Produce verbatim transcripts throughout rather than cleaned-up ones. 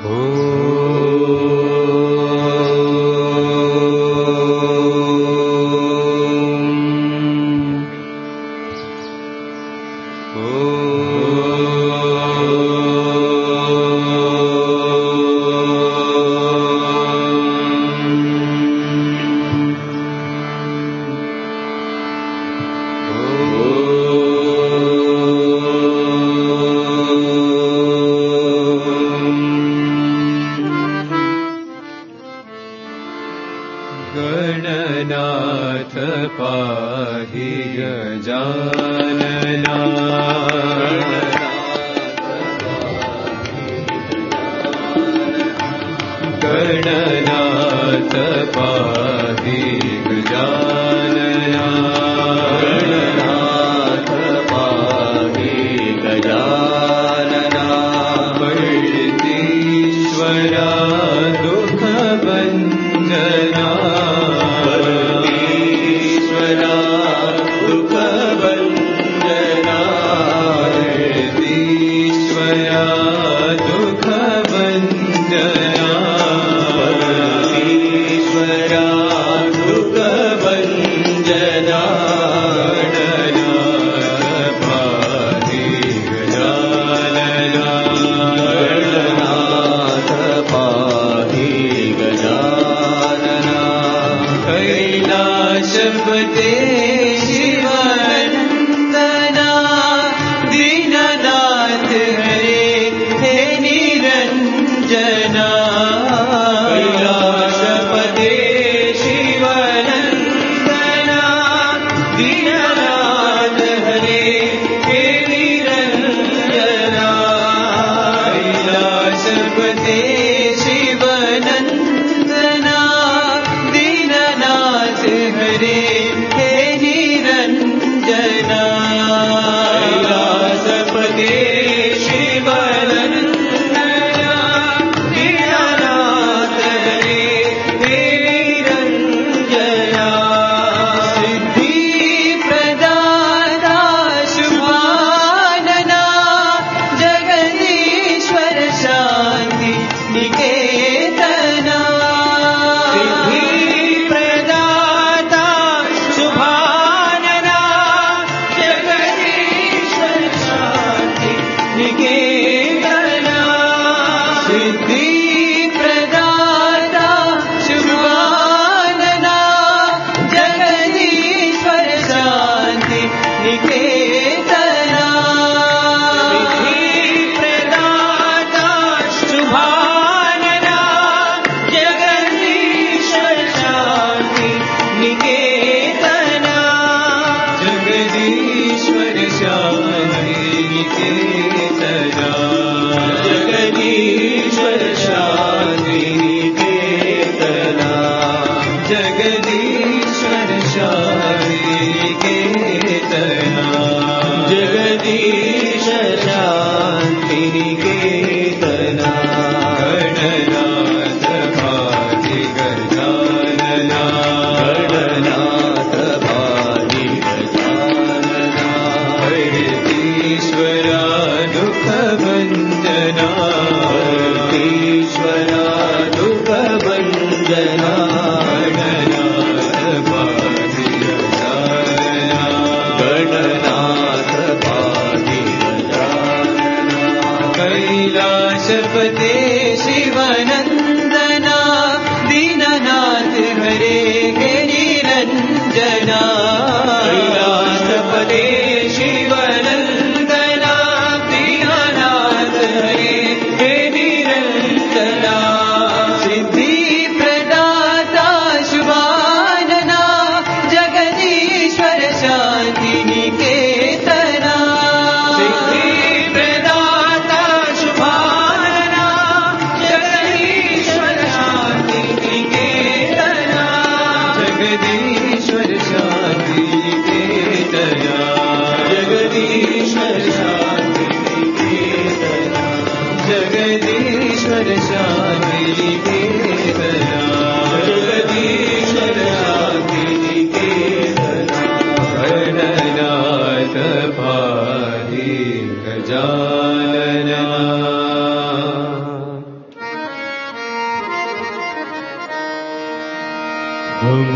गणनाथ पाहि गजानना गणनाथ पाहि गजानना गणनाथ पाहि गजानना वर्तीश्वरा दुःखभञ्जना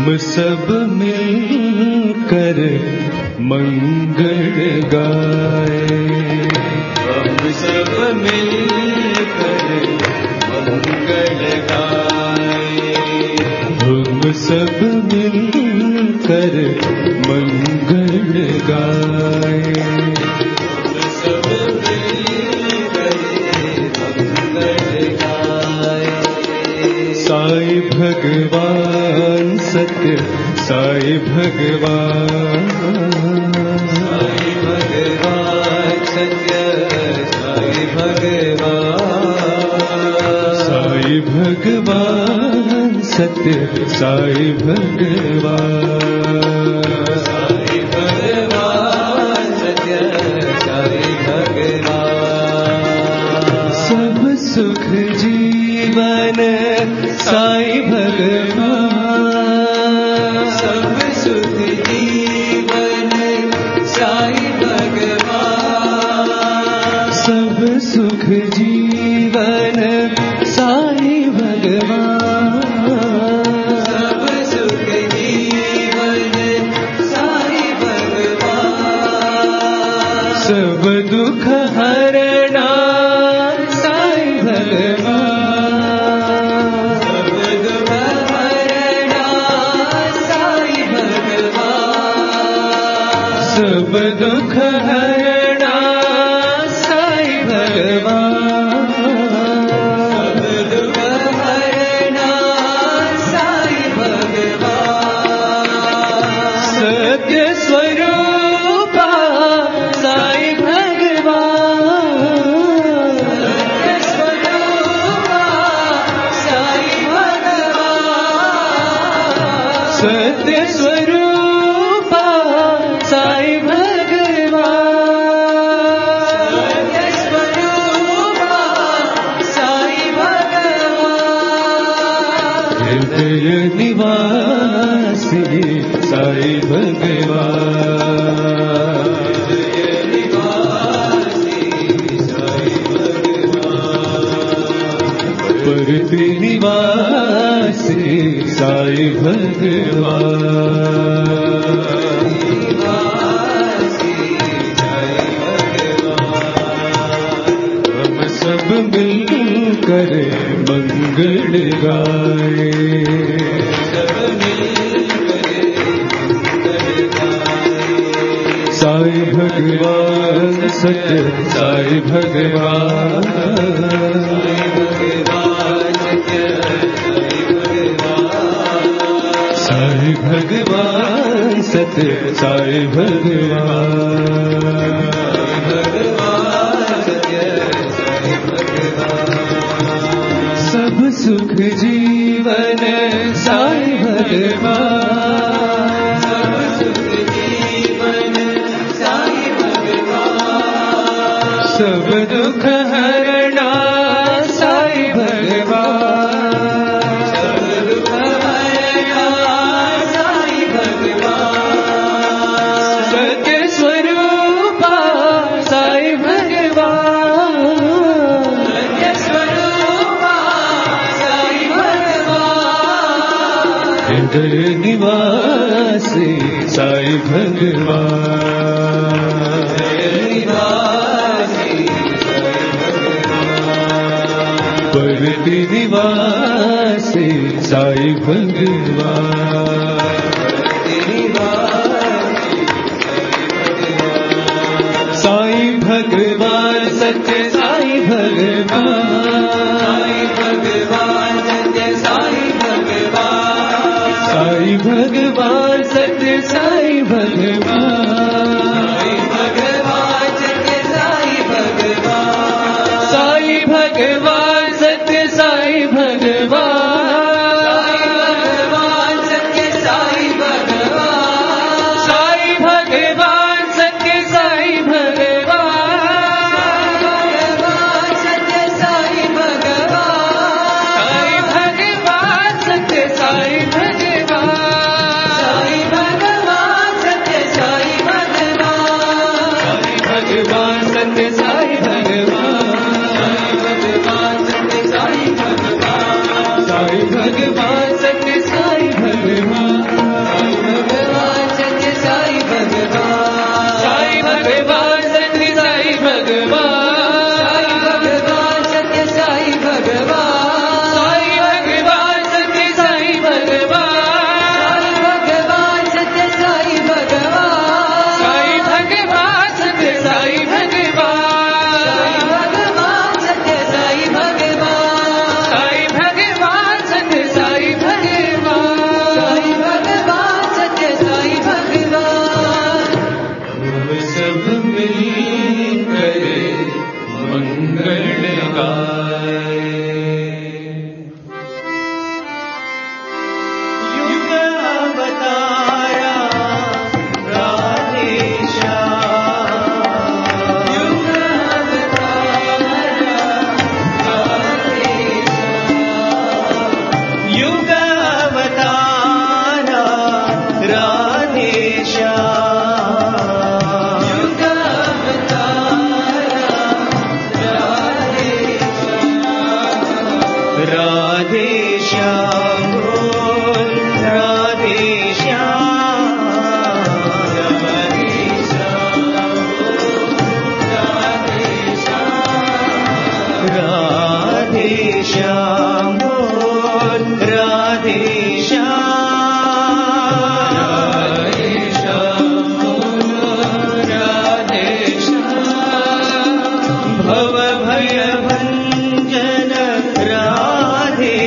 हम सब मिलकर मंगल गाए, हम सब मिलकर मंगल गाए, हम सब मिलकर मंगल गाए, हम सब मिलकर मंगल गाए। साईं भगवान सत्य साईं भगवान, साईं भगवान सत्य साईं भगवान, साईं भगवान सत्य साईं भगवान, साईं भगवान सत्य साईं भगवान। सब सुख जीवन साईं भगवान, सब सुख जीवन साईं भगवान, सब सुख जीवन साईं भगवान, सब सुख जीवन साईं भगवान, सब दुख हरणा साईं भगवान, सब दुख हरणा साईं भगवान, सब दुख हरणा साईं भगवान, सब दुख हरणा साईं भगवान, सत्य स्वरूपा साईं भगवान, सत्य स्वरूपा साईं भगवान, सत्य स्वरूपा साईं भगवान, सत्य स्वरूपा साईं भगवान, हृदय निवासी साईं भगवान, निवासी साईं भगवान, परति निवासी साईं भगवान, निवासी साईं भगवान। हम सब मिलकर मंगल गाए, सब मिलकर मंगल गाए, साईं भगवान सत्य साईं भगवान, साईं भगवान सत्य साईं भगवान, साईं भगवान सत्य साईं भगवान, सब सुख जीवन साईं भगवान, सब सुख जीवन साईं भगवान, सब दुख हरणा साईं भगवान, सब दुख हरणा साईं भगवान, सत्य स्वरूपा साईं भगवान, सत्य स्वरूपा साईं भगवान, हृदय निवासी साईं भगवान, निवासी साईं भगवान, परति निवासी साईं भगवान, साईं भगवान सत्य साईं भगवान, भगवान सत्य साईं भगवान, साईं भगवान सत्य साईं भगवान, भगवान सत्य साईं भगवान, साईं भगवान सत्य साईं भगवान, सत्य साईं भगवान, साईं भगवान सत्य साईं भगवान, भगवान सत्य साईं भगवान, साईं भगवान सत्य साईं भगवान, साईं भगवान सत्य साईं भगवान, भगवान सत्य साईं भगवान, मंगल गाए। युग अवतारा राधे श्याम, युग अवतारा राधे श्याम, युग अवतारा राधे श्याम, युग अवतारा राधे श्याम, राधे श्याम बोल राधे श्याम, राधे श्याम बोल राधे श्याम, राधे श्याम बोल राधे श्याम, राधे श्याम बोल राधे श्याम, भव भय भंजन राधे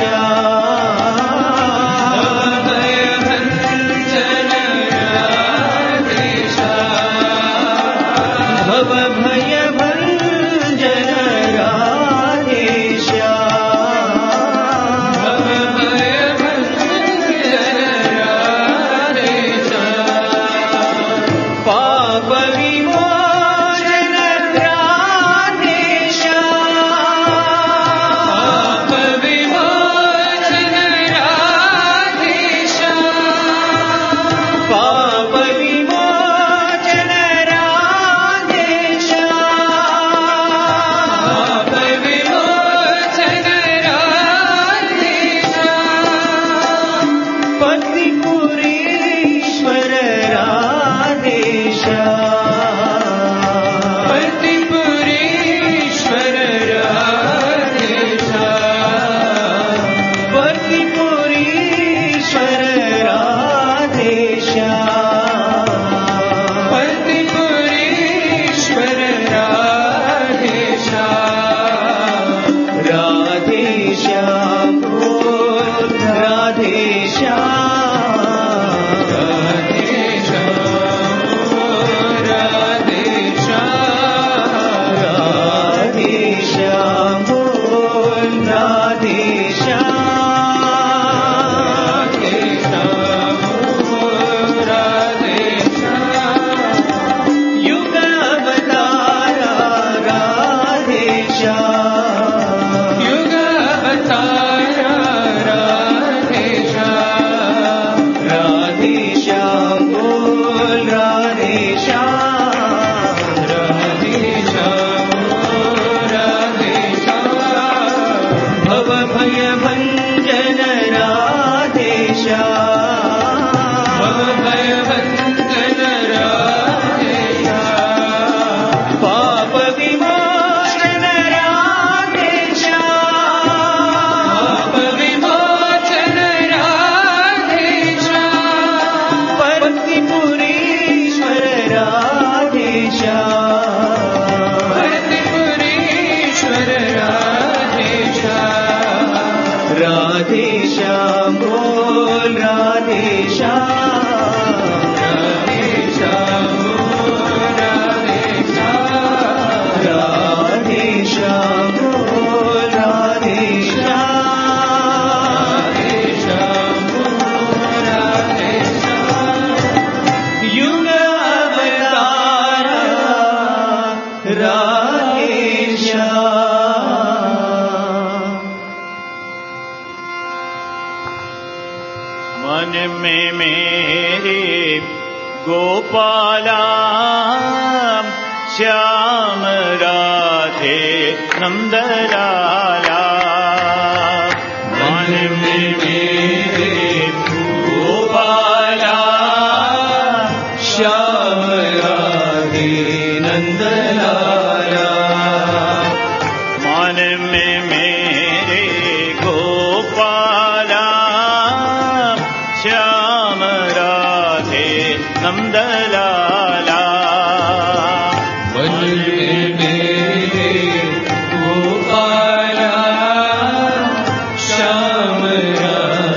श्याम, भय भंजन राधे श्याम, भव भय भंजन राधे श्याम, भव भय भंजन राधे श्याम, पाप विमोचन राधे श्याम, पाप विमोचन राधे श्याम, पाप विमोचन राधे श्याम, पाप विमोचन राधे श्याम, पति पुरीश्वर राधे श्याम, पति पुरीश्वर राधे श्याम, पति पुरीश्वर राधे श्याम, पति पुरीश्वर राधे श्याम, राधे श्याम बोल राधे श्याम, राधे श्याम बोल राधे श्याम, राधे श्याम बोल राधे श्याम, राधे श्याम बोल राधे श्याम, युग अवतारा राधे श्याम, युग अवतारा राधे श्याम, राधे श्याम बोल राधे श्याम, राधे श्याम बोल राधे श्याम, भव भय भंजन राधे श्याम, भव भय भंजन राधे श्याम, पाप विमोचन राधे श्याम, पाप विमोचन राधे श्याम, पति पुरीश्वर राधे श्याम, पति पुरीश्वर राधे श्याम, राधे श्याम बोल राधे श्याम, राधे श्याम बोल राधे श्याम, राधे श्याम बोल राधे श्याम, राधे श्याम बोल राधे श्याम, युग अवतारा राधे श्याम। मन में मेरे गोपाला श्याम राधे नंदलाला, मन में मेरे गोपाला श्याम राधे नंदलाला, मन में मेरे गोपाला श्याम राधे नंदलाला, मन में मेरे गोपाला श्याम राधे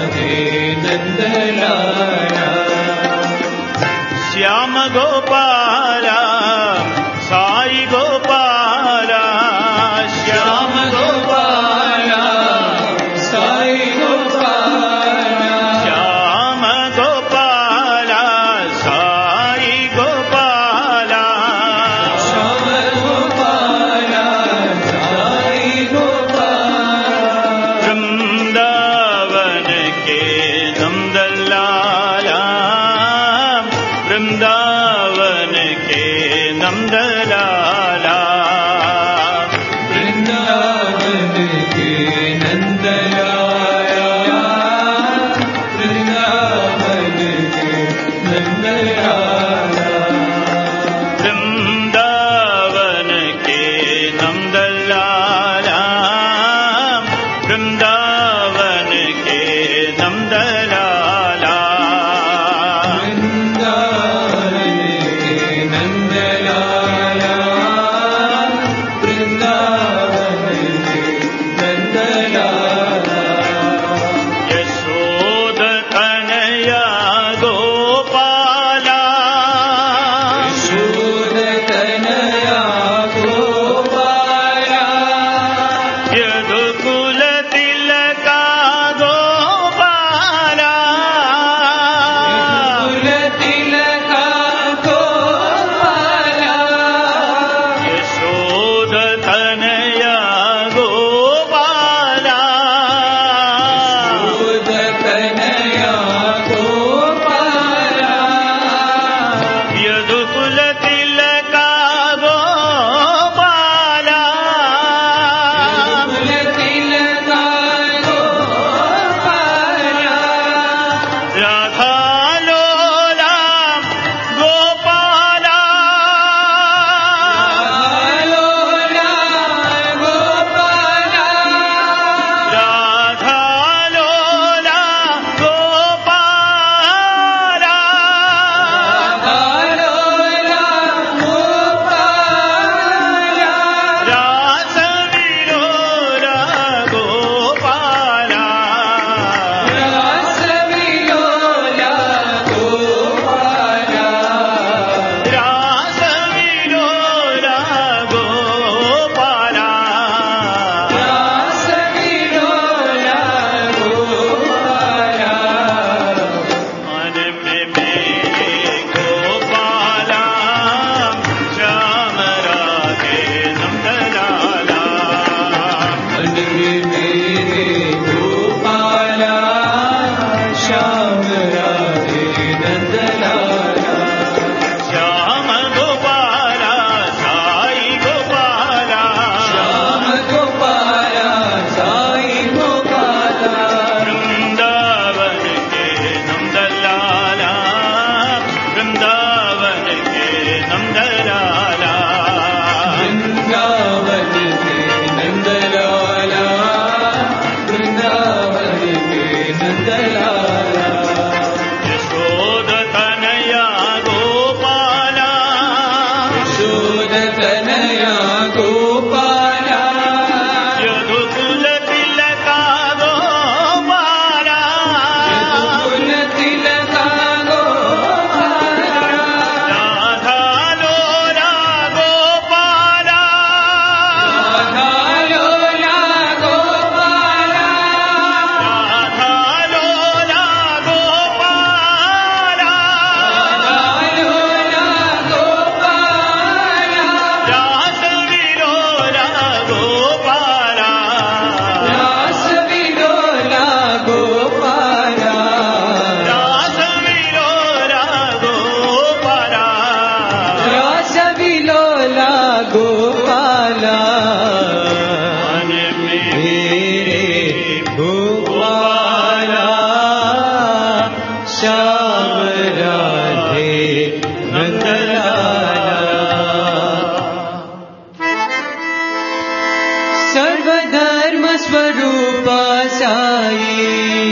सर्वधर्म स्वरूप साई,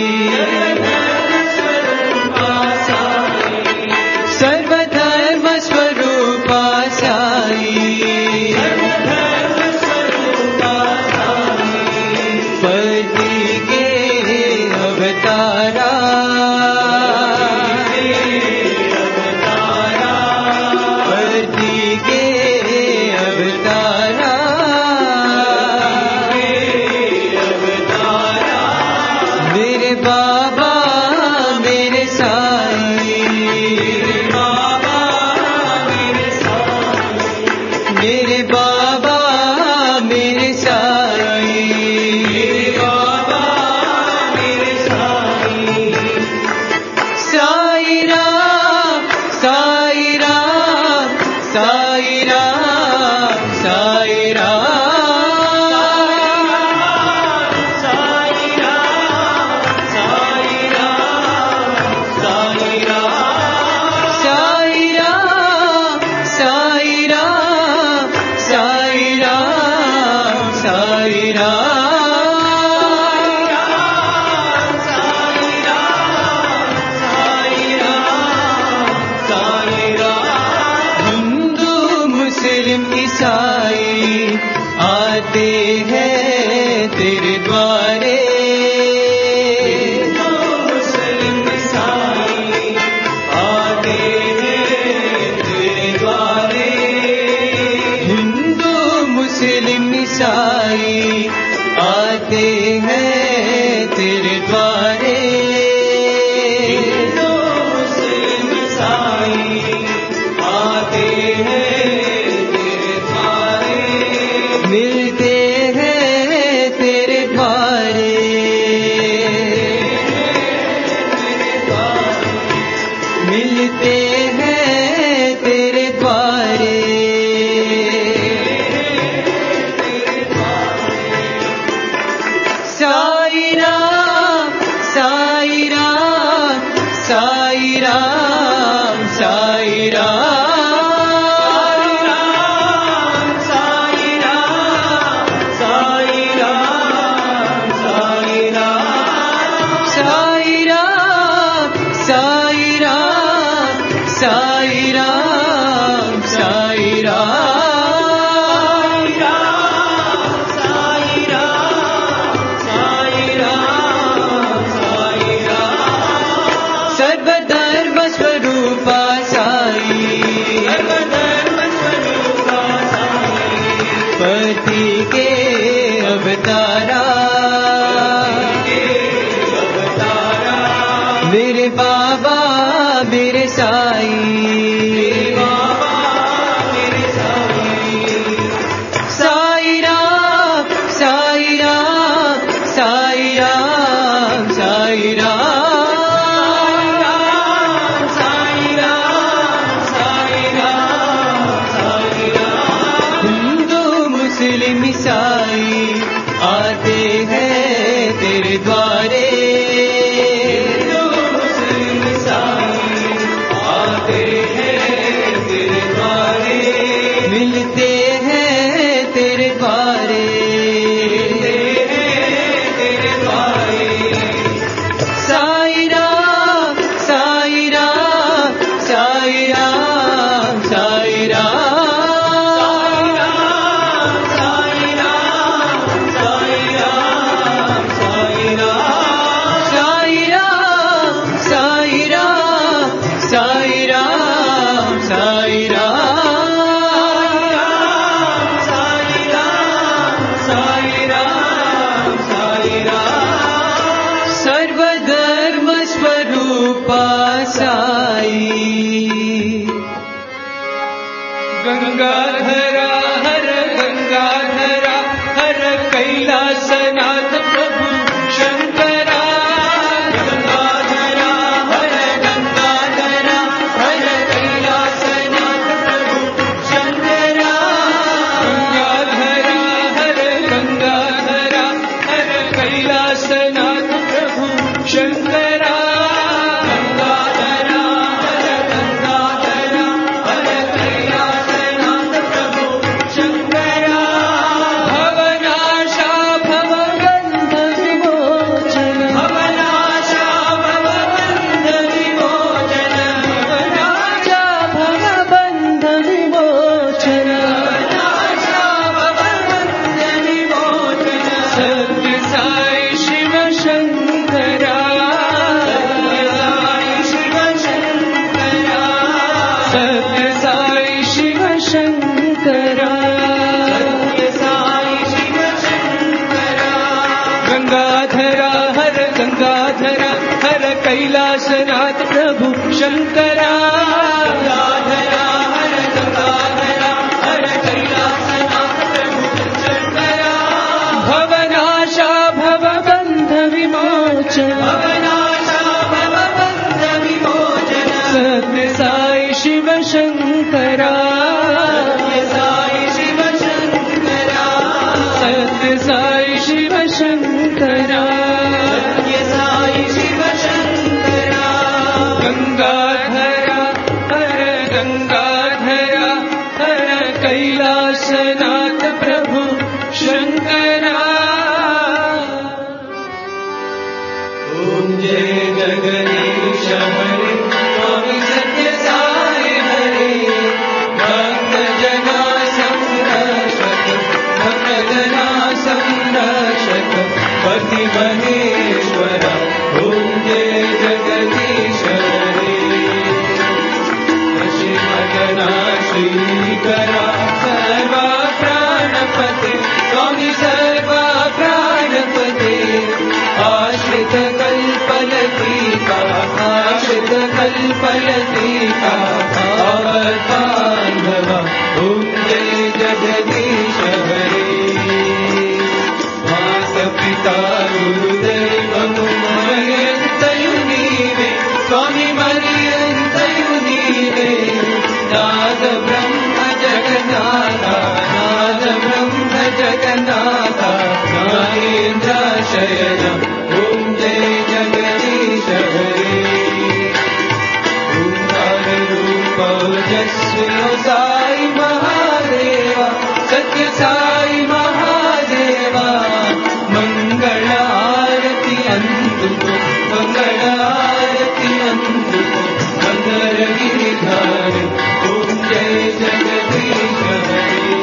सर्वधर्म स्वरूप साई, पति के अवतारा, पति के अवतारा, मेरे बाबा मेरे साई, मेरे बाबा मेरे साई, साई राम साई राम साई राम साई राम साई राम साई राम साई राम साई राम साई राम साई राम, हिंदू मुस्लिम ईसाई आते हैं तेरे द्वारे, मुस्लिम ईसाई आते हैं तेरे द्वारे, हिंदू मुस्लिम ईसाई आते हैं तेरे द्वारे, हिंदू मुस्लिम ईसाई आते हैं तेरे द्वारे, मिलते हैं तेरे द्वारे, मिलते हैं तेरे द्वारे, साई राम साई राम साई राम साई राम साई राम साई राम साई राम साई राम साई राम साई राम साई राम, सर्वधर्म स्वरूप साई, पति के अवतारा, मेरे बाबा मेरे साई, साई राम साई राम साई राम साई राम, साई राम साई राम साई राम, हिंदू मुस्लिम ईसाई आते गंगाधरा हर गंगाधरा हर कैलासनाथ प्रभु शंकरा गंगाधरा हर गंगाधरा हर कैलासनाथ प्रभु शंकरा भवनाशा भवबंध विमोचन भवनाशा भवबंध विमोचन सत्य साई शिव शंकरा सत्य साई शिव शंकरा सत्य साई शिव शंकरा सत्य साई शिव शंकरा गंगाधरा हर गंगाधरा हर कैलासनाथ प्रभु शंकरा ओम जय जगदीश हरे स्वामी सत्य साई हरे भक्त जना संरक्षक भक्त जना संरक्षक पति महेश्वर ओम जय जगदीश हरे श्रीमदना श्रीकरा सर्वा प्राणपते स्वामी सर्वा प्राणपते आश्रित कल्पलतिका आश्रित कल्पलतिका आवतान्धवा ओम जय जगदीश हरे मात पिता गुरुदैवము మరియంతయు నీవే స్వామి మరియంతయు నీవే నాద బ్రహ్మ జగన్నాథ నాద బ్రహ్మ జగన్నాథ నాగేంద్ర శయన ఓం జయ జగదీశ హరే ఓంకార రూప ఓజస్వి సాయి మహాదేవ సత్య సాయి మహాదేవ మంగళ ఆరతి అందుకో మంగళ ఆరతి అందుకో మంగళ గిరిధారి ఓం జయ జగదీశ హరే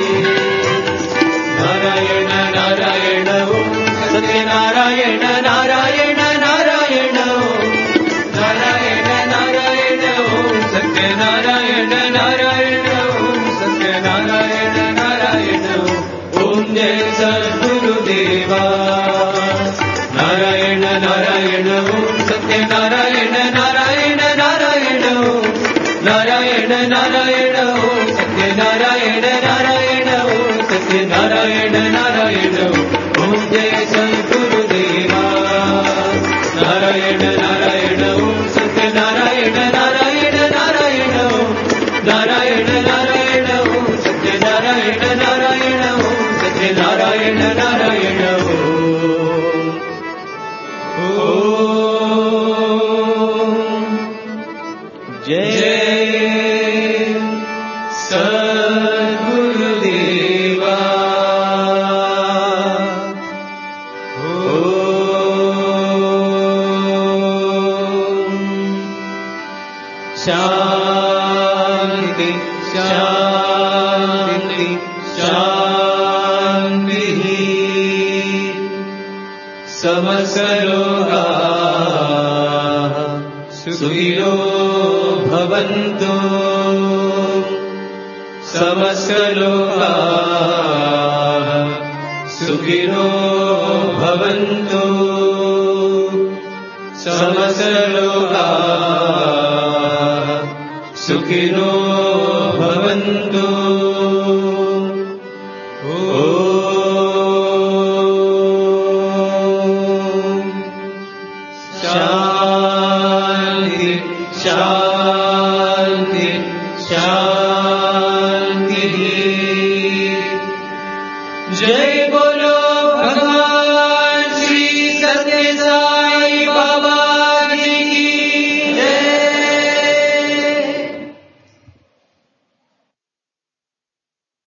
నారాయణ నారాయణ ఓం సత్యనారాయణ నారాయణ నారాయణ ఓం నారాయణ నారాయణ ఓం సత్యనారాయణ నారాయణ ఓం సత్యనారాయణ నారాయణ ఓం జయ సద్గురుదేవా నారాయణ నారాయణ ఓం సత్యనారాయణ నారాయణ నారాయణ ఓం నారాయణ నారాయణ ఓం సత్యనారాయణ నారాయణ ఓం సత్యనారాయణ నారాయణ ఓం జయ సద్గురుదేవా నారాయణ నారాయణ ఓం సత్యనారాయణ నారాయణ నారాయణ ఓం నారాయణ నారాయణ ఓం సత్యనారాయణ నారాయణ ఓం సత్యనారాయణ నారాయణ ఓం జయ సద్గురుదేవా ఓం శాంతి శాంతి శాంతి సమసలోగా సుఖినో భవంతు సమసలోగా సుఖినో భవంతు సమసలోగా సుఖినో